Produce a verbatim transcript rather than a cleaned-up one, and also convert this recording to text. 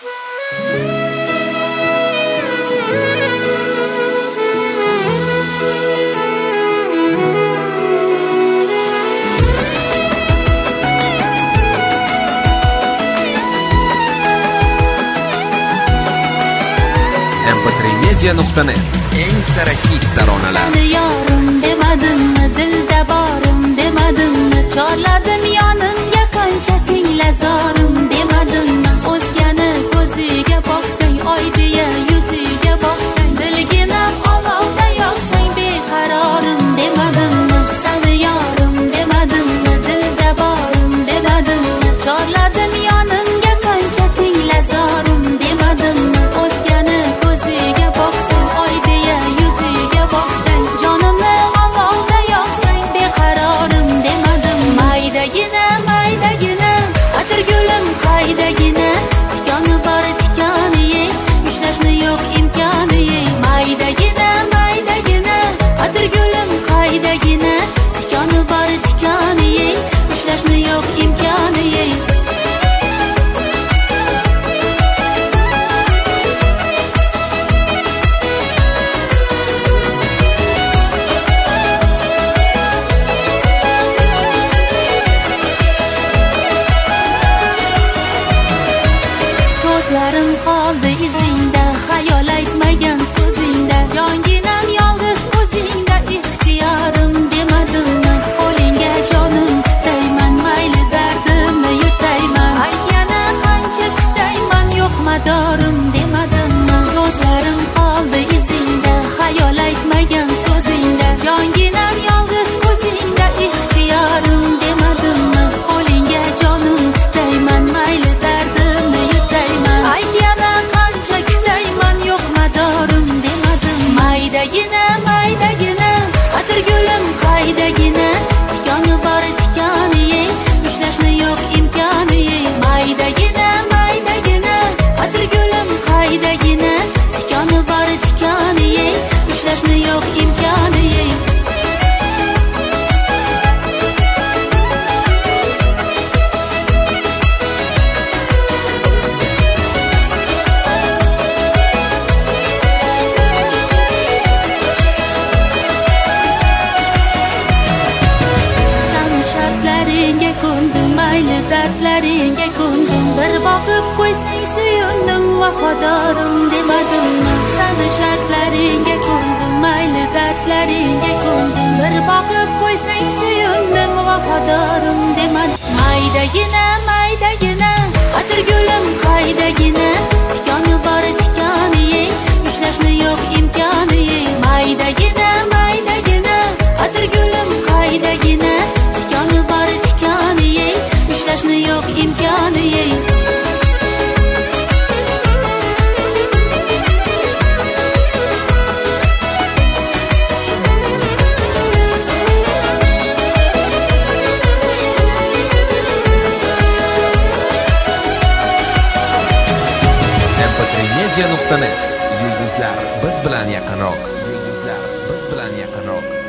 em p tre media nuqta net eng sara hit taronalar. Seni yorim demadimmi, dilda borim demadimmi, chorladim yonimga qancha tinglazorim demadimmi, o'zgani ko'ziga boqsang, oy deya yuziga boqsang, dilginam olovda yoqsang, beqarorim demadimmi. Seni yorim demadimmi, dilda borim demadimmi, chorladim yonimga qancha tinglazorim demadimmi, o'zgani ko'ziga boqsang, oy deya yuziga boqsang, jonimni olovda yoqsang, beqarorim demadim. Maydagina maydagina atirgulim qaydagina, tikoni bor tikoni yey, ushlashni yo'q imkoni yey. Maydagina maydagina atirgulim qaydagina, tikoni bor tikoni yey, ushlashni yo'q imkoni yey. Ko'zlarim qoldi izingda, xayol aytmagan so'zingda, jonginam yolg'iz o'zingda, ixtiyorim demadimmi, qo'lingga jonim tutayman, mayli dardimni yutayman, aytgani qancha kutayman, yo'q madorim demadimmi. Ko'zlarim qoldi izingda, xayol aytmagan so'zingda, jonginam yolg'iz o'zingda, ixtiyorim demadimmi, qo'lingga jonim tutayman, mayli dardimni yutayman, aytgani qancha kutayman, yo'q madorim demadim. Maydagina maydagina atirgulim qaydagina, tikoni bor tikoni yey, ushlashni yo'q imkoni yey. Maydagina maydagina atirgulim qaydagina, tikoni bor tikoni yey, ushlashni yo'q imkoni yey. Sani shartlaringga ko'ndim, mayli dardlaringga ko'ndim, bir boqib qo'ysang suyundim, vafodorim demadimmi. Sani shartlaringga ko'ndim, mayli dardlaringga ko'ndim, bir boqib qo'ysang suyundim, vafodorim demadim. Maydagina maydagina atirgulim qaydagina, tikoni bor tikoni yey, ushlashni yo'q imkoni yey. Maydagina maydagina atirgulim qaydagina, tikoni bor tikoni yey, ushlashni yo'q imkoni yey. em p tre media nuqta net yulduzlar biz bilan yaqinroq. Yulduzlar biz bilan yaqinroq.